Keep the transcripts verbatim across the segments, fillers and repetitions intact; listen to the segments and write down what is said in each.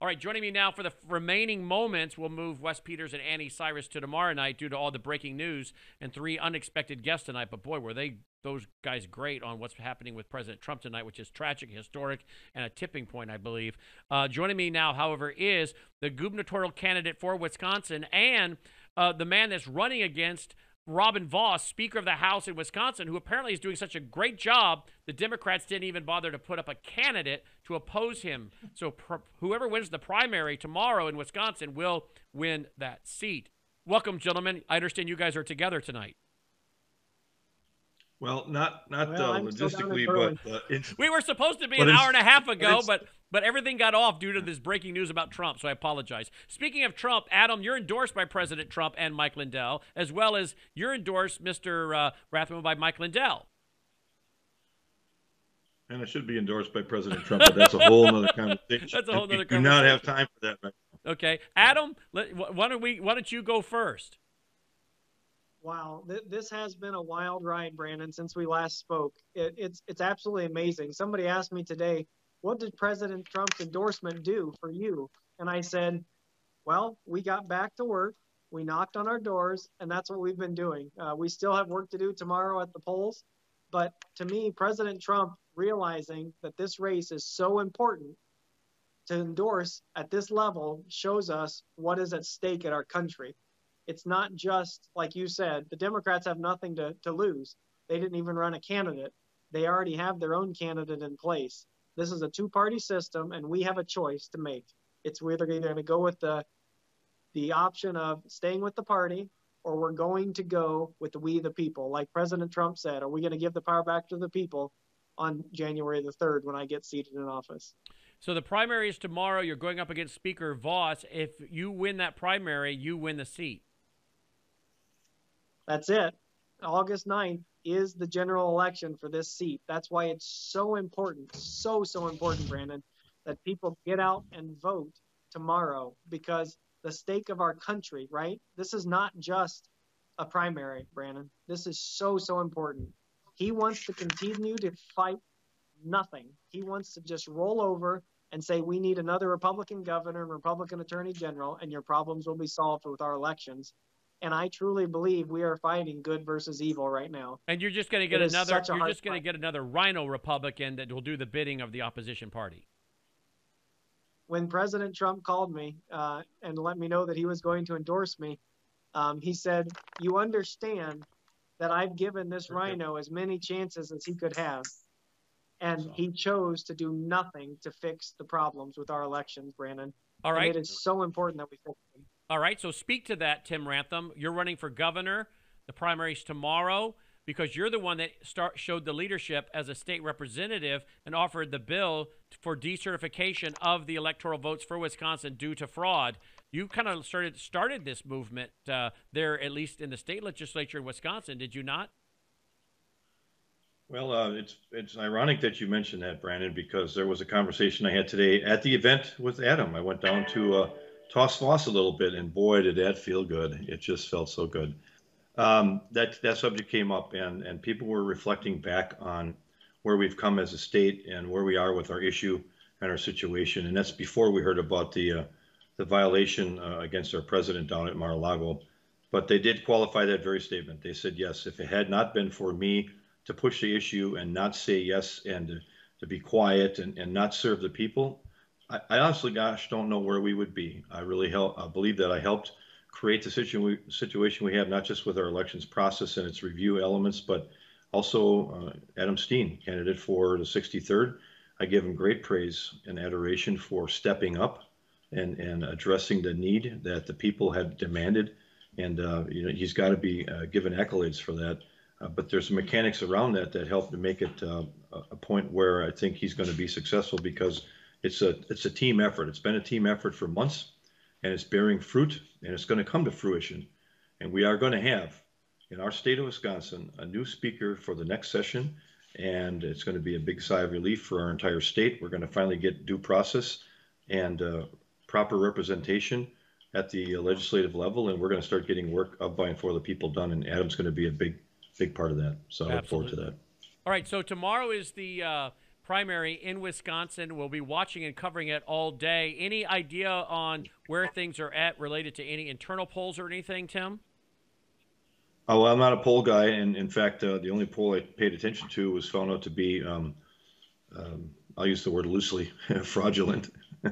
All right, joining me now for the remaining moments, we'll move Wes Peters and Annie Cyrus to tomorrow night due to all the breaking news and three unexpected guests tonight. But boy, were they those guys great on what's happening with President Trump tonight, which is tragic, historic, and a tipping point, I believe. Uh, joining me now, however, is the gubernatorial candidate for Wisconsin and uh, the man that's running against Robin Vos, Speaker of the House in Wisconsin, who apparently is doing such a great job, the Democrats didn't even bother to put up a candidate to oppose him. So pr- whoever wins the primary tomorrow in Wisconsin will win that seat. Welcome, gentlemen. I understand you guys are together tonight. Well, not not well, uh, logistically, but uh, it's, we were supposed to be an hour and a half ago, but but everything got off due to this breaking news about Trump, so I apologize. Speaking of Trump, Adam, you're endorsed by President Trump and Mike Lindell, as well as you're endorsed, Mister Uh, Rathman, by Mike Lindell. And it should be endorsed by President Trump, but that's a whole other conversation. That's a whole other conversation. Do not have time for that right now. Okay, Adam, let, why don't we? Why don't you go first? Wow, th- this has been a wild ride, Brandon, since we last spoke. It, it's it's absolutely amazing. Somebody asked me today, what did President Trump's endorsement do for you? And I said, well, we got back to work. We knocked on our doors, and that's what we've been doing. Uh, we still have work to do tomorrow at the polls. But to me, President Trump realizing that this race is so important to endorse at this level shows us what is at stake at our country. It's not just, like you said, the Democrats have nothing to, to lose. They didn't even run a candidate. They already have their own candidate in place. This is a two-party system, and we have a choice to make. It's we're either going to go with the, the option of staying with the party, or we're going to go with the we the people. Like President Trump said, are we going to give the power back to the people on January the third when I get seated in office? So the primary is tomorrow. You're going up against Speaker Vos. If you win that primary, you win the seat. That's it. August ninth is the general election for this seat. That's why it's so important, so, so important, Brandon, that people get out and vote tomorrow, because the stake of our country, right? This is not just a primary, Brandon. This is so, so important. He wants to continue to fight nothing. He wants to just roll over and say, we need another Republican governor and Republican attorney general, and your problems will be solved with our elections. And I truly believe we are fighting good versus evil right now. And you're just going to get It is another. such a You're hard just going to fight. get another rhino Republican that will do the bidding of the opposition party. When President Trump called me uh, and let me know that he was going to endorse me, um, he said, "You understand that I've given this rhino as many chances as he could have, and he chose to do nothing to fix the problems with our elections, Brandon. All right. And it is so important that we fix them." All right, so speak to that, Tim Rantham. You're running for governor. The primary's tomorrow, because you're the one that start, showed the leadership as a state representative and offered the bill for decertification of the electoral votes for Wisconsin due to fraud. You kind of started started this movement uh, there, at least in the state legislature in Wisconsin, did you not? Well, uh, it's it's ironic that you mentioned that, Brandon, because there was a conversation I had today at the event with Adam. I went down to uh, toss Voss a little bit, and boy, did that feel good. It just felt so good. Um, that that subject came up, and and people were reflecting back on where we've come as a state and where we are with our issue and our situation. And that's before we heard about the uh, the violation uh, against our president down at Mar-a-Lago. But they did qualify that very statement. They said, yes, if it had not been for me to push the issue and not say yes and to, to be quiet and, and not serve the people, I, I honestly, gosh, don't know where we would be. I really help, I believe that I helped create the situ- situation we have, not just with our elections process and its review elements, but also uh, Adam Steen, candidate for the sixty-third. I give him great praise and adoration for stepping up and, and addressing the need that the people had demanded. And uh, you know, he's got to be uh, given accolades for that. Uh, but there's some mechanics around that that help to make it uh, a point where I think he's going to be successful, because it's a it's a team effort. It's been a team effort for months, and it's bearing fruit, and it's going to come to fruition. And we are going to have, in our state of Wisconsin, a new speaker for the next session, and it's going to be a big sigh of relief for our entire state. We're going to finally get due process and uh, proper representation at the legislative level, and we're going to start getting work up by and for the people done. And Adam's going to be a big big part of that. So I look forward to that. All right, so tomorrow is the uh, primary in Wisconsin. We'll be watching and covering it all day. Any idea on where things are at related to any internal polls or anything, Tim? Oh, well, I'm not a poll guy, and in fact, uh, the only poll I paid attention to was found out to be, um, um, I'll use the word loosely, fraudulent.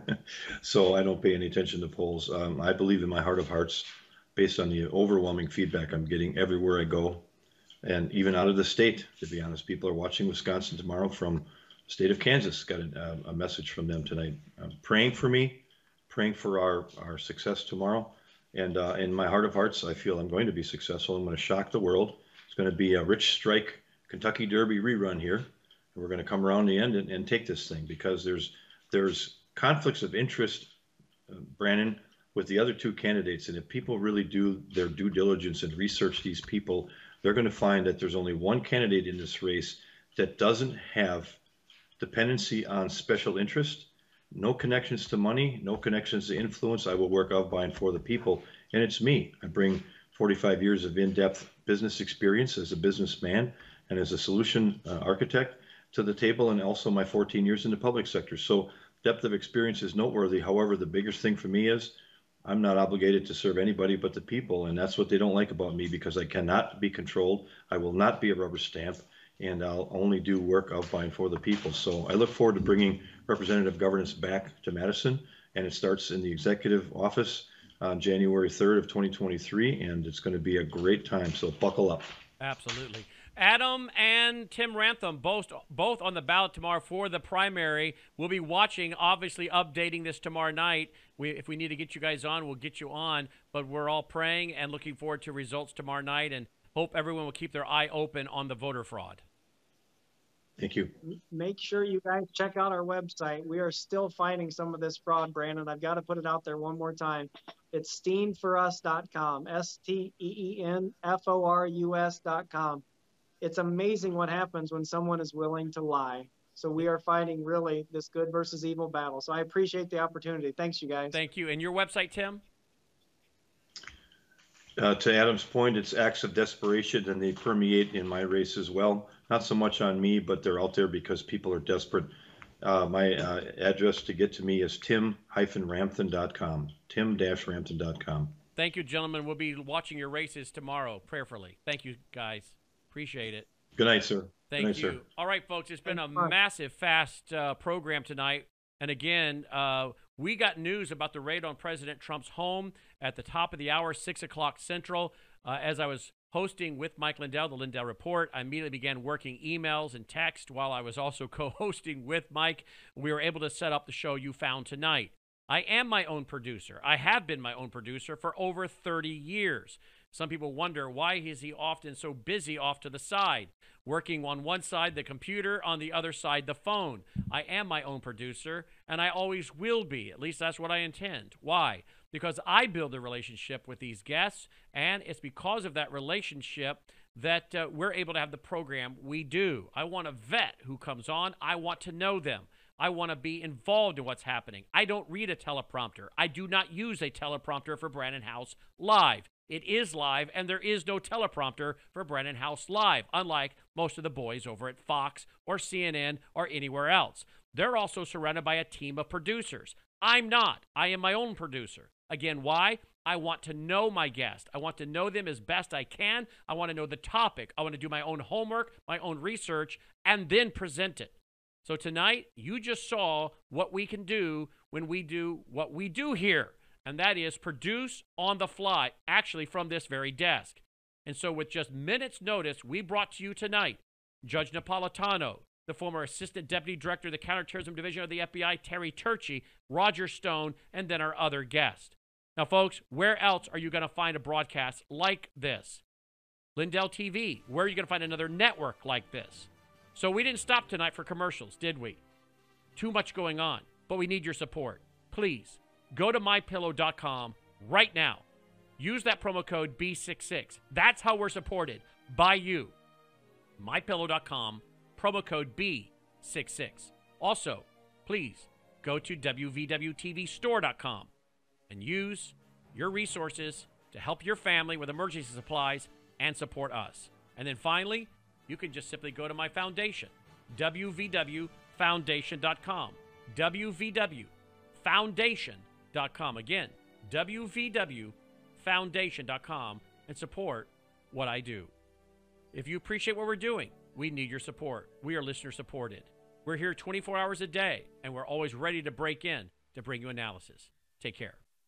So I don't pay any attention to polls. Um, I believe in my heart of hearts, based on the overwhelming feedback I'm getting everywhere I go, and even out of the state, to be honest. People are watching Wisconsin tomorrow from the state of Kansas. Got a, a message from them tonight, uh, praying for me, praying for our, our success tomorrow. And uh, in my heart of hearts, I feel I'm going to be successful. I'm going to shock the world. It's going to be a Rich Strike Kentucky Derby rerun here. And we're going to come around the end and, and take this thing, because there's there's conflicts of interest, uh, Brandon, with the other two candidates. And if people really do their due diligence and research these people, they're going to find that there's only one candidate in this race that doesn't have dependency on special interest. No connections to money, no connections to influence. I will work of, by, and for the people. And it's me. I bring forty-five years of in-depth business experience as a businessman and as a solution uh, architect to the table, and also my fourteen years in the public sector. So depth of experience is noteworthy. However, the biggest thing for me is I'm not obligated to serve anybody but the people. And that's what they don't like about me, because I cannot be controlled. I will not be a rubber stamp. And I'll only do work of, by, and for the people. So I look forward to bringing representative governance back to Madison, and it starts in the executive office on January third of twenty twenty-three, and it's going to be a great time. So buckle up. Absolutely. Adam and Tim Ramthun, both both on the ballot tomorrow for the primary. We'll be watching, obviously updating this tomorrow night. We, if we need to get you guys on, we'll get you on. But we're all praying and looking forward to results tomorrow night, and hope everyone will keep their eye open on the voter fraud. Thank you. Make sure you guys check out our website. We are still fighting some of this fraud, Brandon. I've got to put it out there one more time. It's steen for us dot com, S T E E N F O R U S dot com. It's amazing what happens when someone is willing to lie. So we are fighting really this good versus evil battle. So I appreciate the opportunity. Thanks, you guys. Thank you. And your website, Tim? Uh, to Adam's point, it's acts of desperation, and they permeate in my race as well. Not so much on me, but they're out there because people are desperate. Uh, my uh, address to get to me is tim dash ramthun dot com, tim dash ramthun dot com. Thank you, gentlemen. We'll be watching your races tomorrow prayerfully. Thank you, guys. Appreciate it. Good night, sir. Thank Good night, you. sir. All right, folks, it's been a Thanks, massive, fast uh, program tonight. And again, uh, we got news about the raid on President Trump's home at the top of the hour, six o'clock Central. Uh, as I was hosting with Mike Lindell, the Lindell Report, I immediately began working emails and text while I was also co-hosting with Mike. We were able to set up the show you found tonight. I am my own producer. I have been my own producer for over thirty years. Some people wonder, why is he often so busy off to the side, working on one side the computer, on the other side the phone? I am my own producer, and I always will be. At least that's what I intend. Why? Because I build a relationship with these guests, and it's because of that relationship that uh, we're able to have the program we do. I want a vet who comes on. I want to know them. I want to be involved in what's happening. I don't read a teleprompter. I do not use a teleprompter for Brannon House Live. It is live, and there is no teleprompter for Brannon House Live, unlike most of the boys over at Fox or C N N or anywhere else. They're also surrounded by a team of producers. I'm not. I am my own producer. Again, why? I want to know my guest. I want to know them as best I can. I want to know the topic. I want to do my own homework, my own research, and then present it. So tonight, you just saw what we can do when we do what we do here, and that is produce on the fly, actually from this very desk. And so with just minutes' notice, we brought to you tonight Judge Napolitano, the former Assistant Deputy Director of the Counterterrorism Division of the F B I, Terry Turchi, Roger Stone, and then our other guest. Now, folks, where else are you going to find a broadcast like this? Lindell T V, where are you going to find another network like this? So we didn't stop tonight for commercials, did we? Too much going on, but we need your support. Please, go to my pillow dot com right now. Use that promo code B sixty-six. That's how we're supported, by you. my pillow dot com, promo code B sixty-six. Also, please go to W V W T V store dot com and use your resources to help your family with emergency supplies and support us. And then finally, you can just simply go to my foundation, W V W foundation dot com. W V W foundation dot com. Again, W V W foundation dot com, and support what I do. If you appreciate what we're doing, we need your support. We are listener supported. We're here twenty-four hours a day, and we're always ready to break in to bring you analysis. Take care.